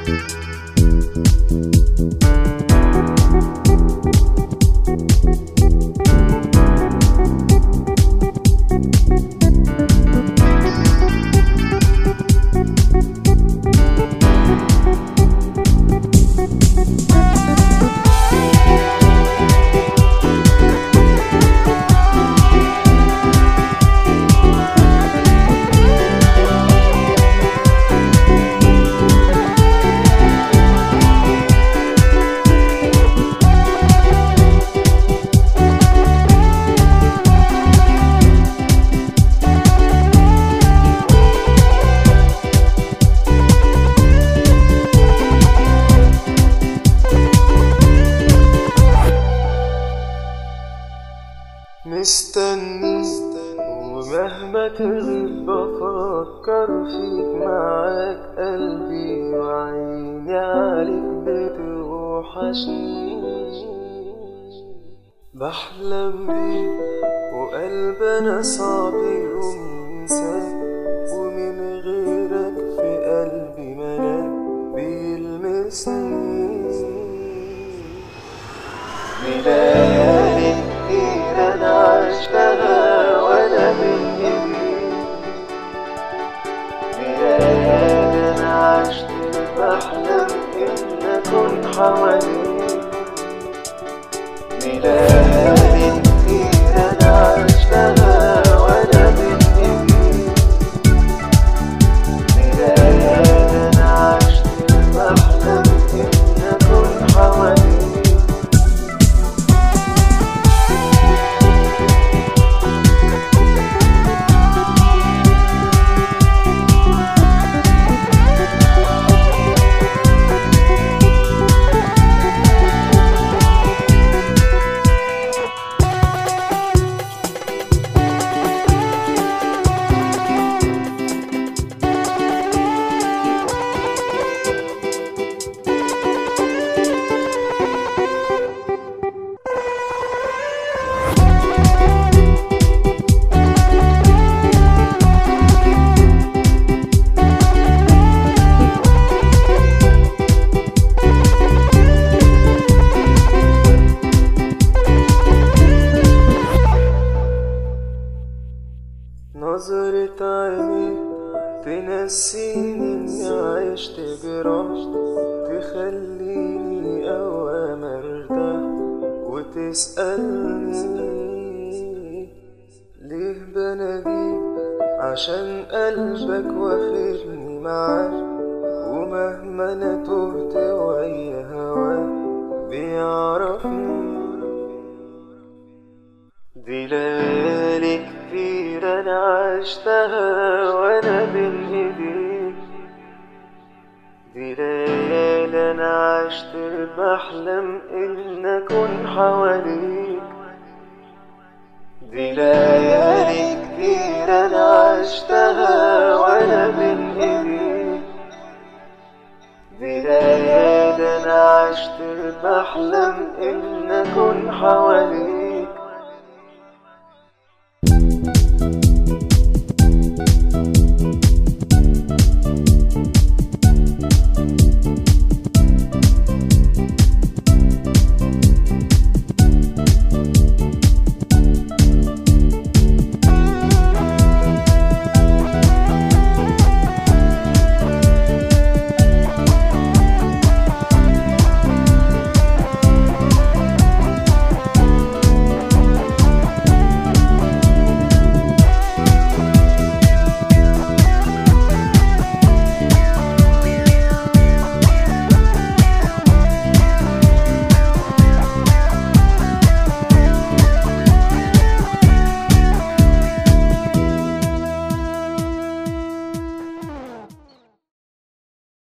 مستني ومهما تغيب بفكر فيك معاك قلبي وعيني عليك بتوحشني. بحلم بيك وقلبنا صعب يقوم ينساك، ومن غيرك في قلبي ملاك بيلمسني. ليالي كتير أنا عشتها وأنا من إيديك، ليالي أنا عشت بحلم إن أكون حواليك. ليالي كتير أنا عشتها وأنا من إيديك، ليالي أنا عشت بحلم إن أكون حواليك. نظرة عينيك تنسيني إني عشت جراح، تخليني أوام أرتاح وتسألني ليه بناديك، عشان قلبك واخدني معاك، ومهما أنا تهت ويا هواك بيعرفني. دي ليالي كتير أنا عشتها وأنا بين إيديك، دي ليالي أنا عشت بحلم إن أكون حواليك. دي ليالي كتير أنا عشتها وأنا بين إيديك، دي ليالي أنا عشت بحلم إن أكون حواليك.